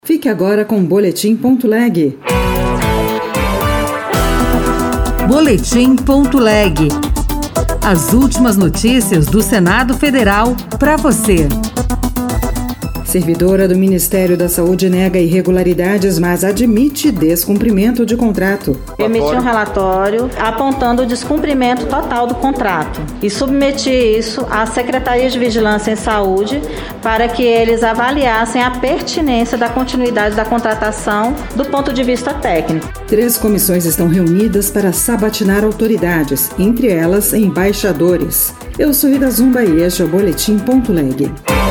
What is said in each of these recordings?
Fique agora com Boletim.leg. Boletim.leg. As últimas notícias do Senado Federal para você. Servidora do Ministério da Saúde nega irregularidades, mas admite descumprimento de contrato. Emiti um relatório apontando o descumprimento total do contrato e submeti isso à Secretaria de Vigilância em Saúde para que eles avaliassem a pertinência da continuidade da contratação do ponto de vista técnico. 3 comissões estão reunidas para sabatinar autoridades, entre elas embaixadores. Eu sou Rita Zumba e este é o Boletim.leg.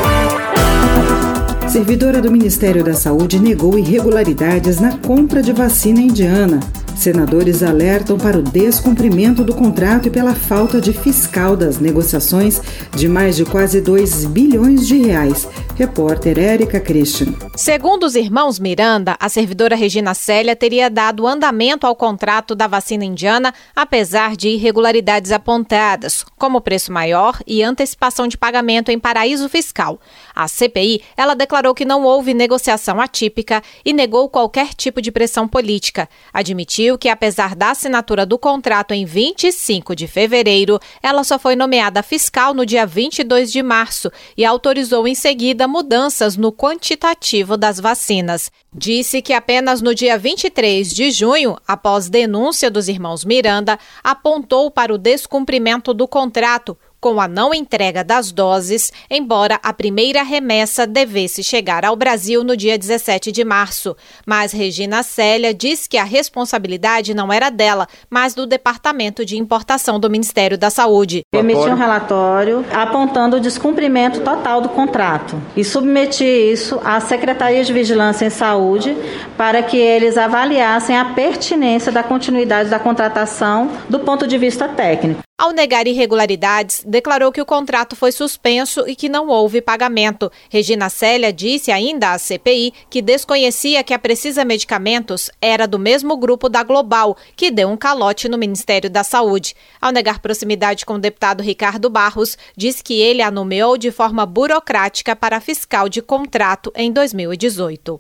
Servidora do Ministério da Saúde negou irregularidades na compra de vacina indiana. Senadores alertam para o descumprimento do contrato e pela falta de fiscal das negociações de mais de quase 2 bilhões de reais. Repórter Érica Christian. Segundo os irmãos Miranda, a servidora Regina Célia teria dado andamento ao contrato da vacina indiana, apesar de irregularidades apontadas, como preço maior e antecipação de pagamento em paraíso fiscal. A CPI, ela declarou que não houve negociação atípica e negou qualquer tipo de pressão política. Admitiu que, apesar da assinatura do contrato em 25 de fevereiro, ela só foi nomeada fiscal no dia 22 de março e autorizou em seguida mudanças no quantitativo das vacinas. Disse que apenas no dia 23 de junho, após denúncia dos irmãos Miranda, apontou para o descumprimento do contrato, com a não entrega das doses, embora a primeira remessa devesse chegar ao Brasil no dia 17 de março. Mas Regina Célia diz que a responsabilidade não era dela, mas do Departamento de Importação do Ministério da Saúde. Emiti um relatório apontando o descumprimento total do contrato e submeti isso à Secretaria de Vigilância em Saúde para que eles avaliassem a pertinência da continuidade da contratação do ponto de vista técnico. Ao negar irregularidades, declarou que o contrato foi suspenso e que não houve pagamento. Regina Célia disse ainda à CPI que desconhecia que a Precisa Medicamentos era do mesmo grupo da Global, que deu um calote no Ministério da Saúde. Ao negar proximidade com o deputado Ricardo Barros, disse que ele a nomeou de forma burocrática para fiscal de contrato em 2018.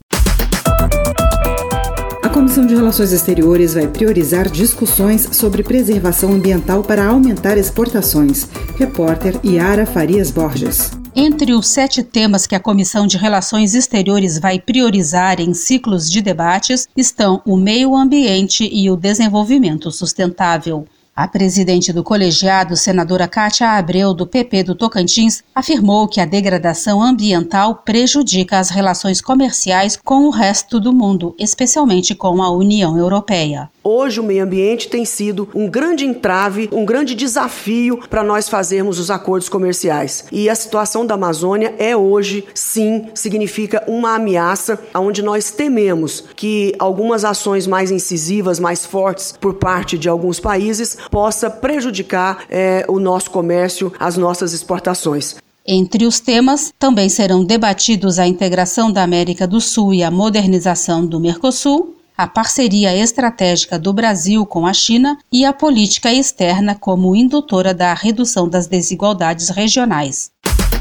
A Comissão de Relações Exteriores vai priorizar discussões sobre preservação ambiental para aumentar exportações. Repórter Yara Farias Borges. Entre os 7 temas que a Comissão de Relações Exteriores vai priorizar em ciclos de debates estão o meio ambiente e o desenvolvimento sustentável. A presidente do colegiado, senadora Cátia Abreu, do PP do Tocantins, afirmou que a degradação ambiental prejudica as relações comerciais com o resto do mundo, especialmente com a União Europeia. Hoje o meio ambiente tem sido um grande entrave, um grande desafio para nós fazermos os acordos comerciais. E a situação da Amazônia hoje, sim, significa uma ameaça onde nós tememos que algumas ações mais incisivas, mais fortes por parte de alguns países possa prejudicar o nosso comércio, as nossas exportações. Entre os temas, também serão debatidos a integração da América do Sul e a modernização do Mercosul, a parceria estratégica do Brasil com a China e a política externa como indutora da redução das desigualdades regionais.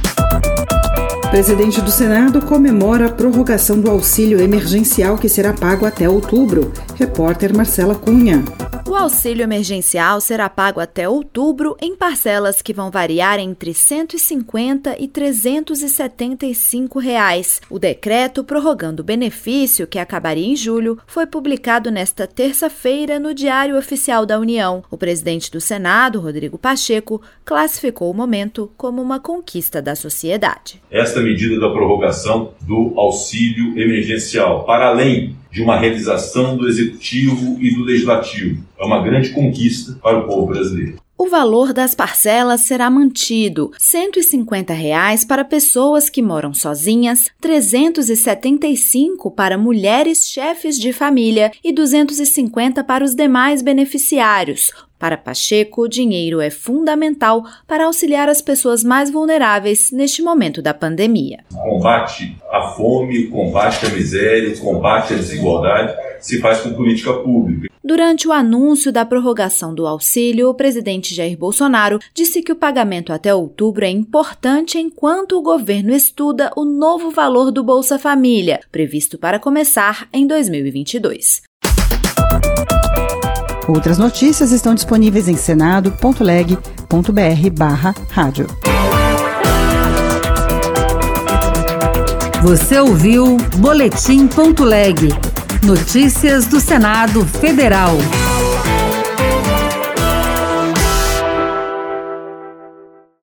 O presidente do Senado comemora a prorrogação do auxílio emergencial que será pago até outubro. Repórter Marcela Cunha. O auxílio emergencial será pago até outubro em parcelas que vão variar entre R$ 150 e R$ 375 reais. O decreto prorrogando o benefício, que acabaria em julho, foi publicado nesta terça-feira no Diário Oficial da União. O presidente do Senado, Rodrigo Pacheco, classificou o momento como uma conquista da sociedade. Esta medida da prorrogação do auxílio emergencial, para além de uma realização do Executivo e do Legislativo, é uma grande conquista para o povo brasileiro. O valor das parcelas será mantido: R$ 150 reais para pessoas que moram sozinhas, R$ 375 para mulheres chefes de família e R$ 250 para os demais beneficiários. Para Pacheco, o dinheiro é fundamental para auxiliar as pessoas mais vulneráveis neste momento da pandemia. O combate à fome, o combate à miséria, o combate à desigualdade se faz com política pública. Durante o anúncio da prorrogação do auxílio, o presidente Jair Bolsonaro disse que o pagamento até outubro é importante enquanto o governo estuda o novo valor do Bolsa Família, previsto para começar em 2022. Outras notícias estão disponíveis em senado.leg.br/rádio. Você ouviu Boletim.leg. Notícias do Senado Federal.